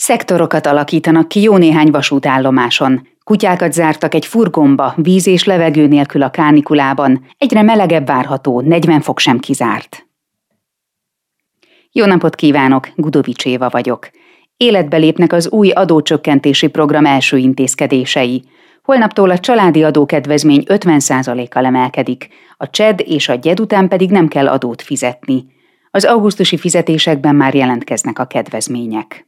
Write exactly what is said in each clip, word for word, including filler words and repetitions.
Szektorokat alakítanak ki jó néhány vasútállomáson. Kutyákat zártak egy furgonba, víz és levegő nélkül a kánikulában. Egyre melegebb várható, negyven fok sem kizárt. Jó napot kívánok, Gudovics Éva vagyok. Életbe lépnek az új adócsökkentési program első intézkedései. Holnaptól a családi adókedvezmény ötven százalékkal emelkedik, a cséd és a gyed után pedig nem kell adót fizetni. Az augusztusi fizetésekben már jelentkeznek a kedvezmények.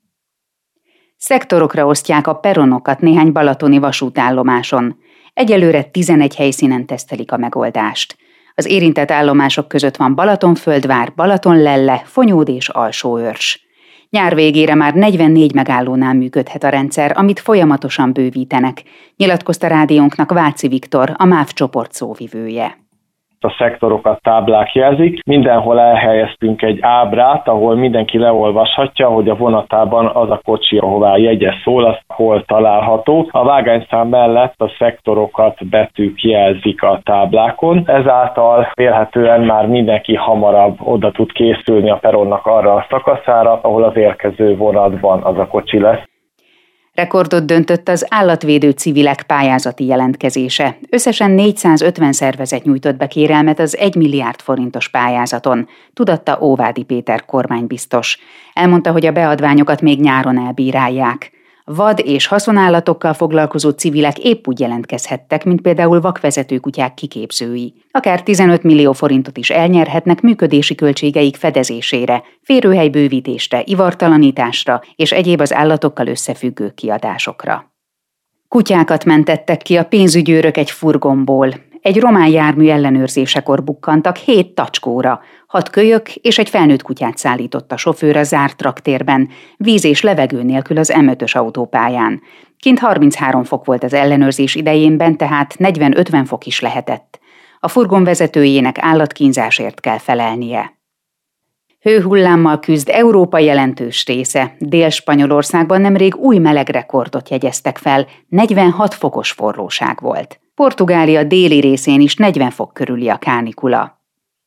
Szektorokra osztják a peronokat néhány balatoni vasútállomáson. Egyelőre tizenegy helyszínen tesztelik a megoldást. Az érintett állomások között van Balatonföldvár, Balatonlelle, Fonyód és Alsóörs. Nyár végére már negyvennégy megállónál működhet a rendszer, amit folyamatosan bővítenek, nyilatkozta rádiónknak Váci Viktor, a MÁV csoport szóvivője. A szektorokat táblák jelzik. Mindenhol elhelyeztünk egy ábrát, ahol mindenki leolvashatja, hogy a vonatában az a kocsi, ahová jegye szól, az hol található. A vágányszám mellett a szektorokat betűk jelzik a táblákon. Ezáltal vélhetően már mindenki hamarabb oda tud készülni a peronnak arra a szakaszára, ahol az érkező vonatban az a kocsi lesz. Rekordot döntött az állatvédő civilek pályázati jelentkezése. Összesen négyszázötven szervezet nyújtott be kérelmet az egy milliárd forintos pályázaton, tudatta Óvádi Péter kormánybiztos. Elmondta, hogy a beadványokat még nyáron elbírálják. Vad- és haszonállatokkal foglalkozó civilek épp úgy jelentkezhettek, mint például vakvezető kutyák kiképzői. Akár tizenöt millió forintot is elnyerhetnek működési költségeik fedezésére, férőhelybővítésre, ivartalanításra és egyéb az állatokkal összefüggő kiadásokra. Kutyákat mentettek ki a pénzügyőrök egy furgonból. Egy román jármű ellenőrzésekor bukkantak hét tacskóra, hat kölyök és egy felnőtt kutyát szállított a sofőr a zárt traktérben, víz és levegő nélkül az em ötös autópályán. Kint harminchárom fok volt az ellenőrzés idején, tehát negyven-ötven fok is lehetett. A furgon vezetőjének állatkínzásért kell felelnie. Hőhullámmal küzd Európa jelentős része. Dél-Spanyolországban nemrég új melegrekordot jegyeztek fel, negyvenhat fokos forróság volt. Portugália déli részén is negyven fok körüli a kánikula.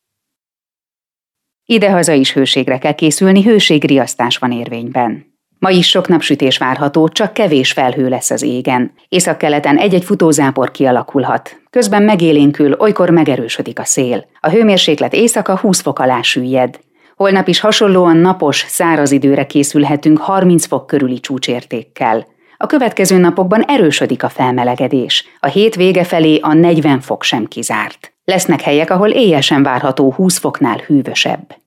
Idehaza is hőségre kell készülni, hőségriasztás van érvényben. Ma is sok napsütés várható, csak kevés felhő lesz az égen. Északkeleten egy-egy futózápor kialakulhat. Közben megélénkül, olykor megerősödik a szél. A hőmérséklet éjszaka húsz fok alá süllyed. Holnap is hasonlóan napos, száraz időre készülhetünk harminc fok körüli csúcsértékkel. A következő napokban erősödik a felmelegedés. A hét vége felé a negyven fok sem kizárt. Lesznek helyek, ahol éjjel sem várható húsz foknál hűvösebb.